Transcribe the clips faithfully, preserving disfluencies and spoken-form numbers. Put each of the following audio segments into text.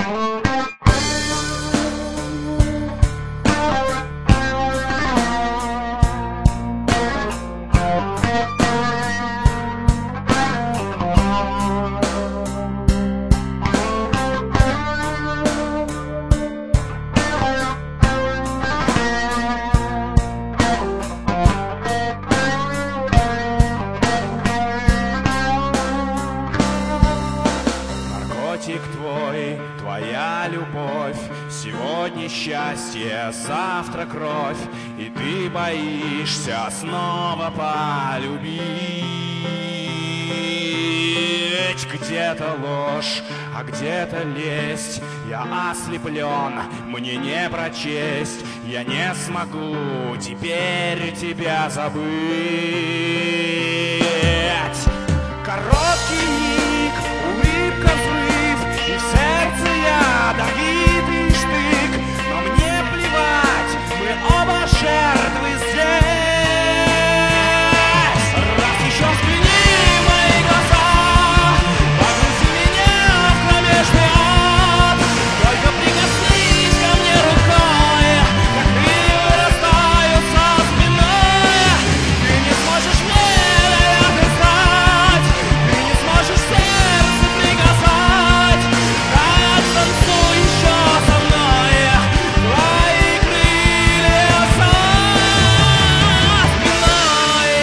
Твой, твоя любовь, сегодня счастье, завтра кровь, и ты боишься снова полюбить. Где-то ложь, а где-то лесть, я ослеплен, мне не прочесть, я не смогу теперь тебя забыть. Короткий миг, улыбка, взрыв, и в сердце я давид и штык, но мне плевать, мы оба жертвы здесь. Раз еще взгляни в мои глаза, погрузи меня в кромешный ад, только прикоснись ко мне рукой, как крылья растают со спиной. Ты не сможешь мне отыскать, ты не сможешь сердце приказать. Танцуй еще со мной, твои крылья со спиной.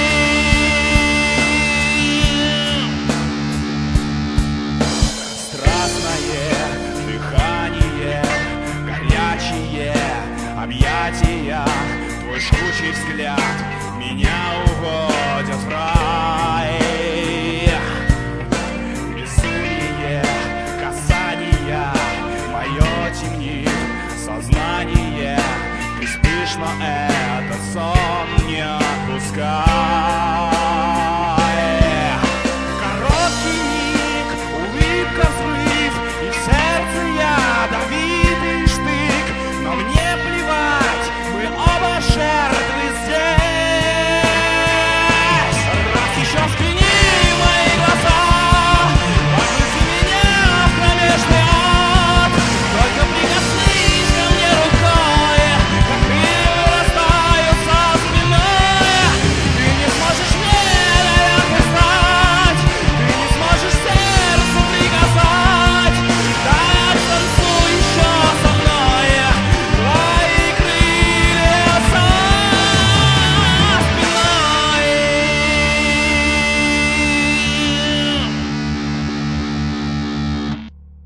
Страстное дыхание, горячие объятия, твой жгучий взгляд меня уводят в рай. Безумие, касания, мое темнит сознание. Ты спишь, но этот сон не отпускай.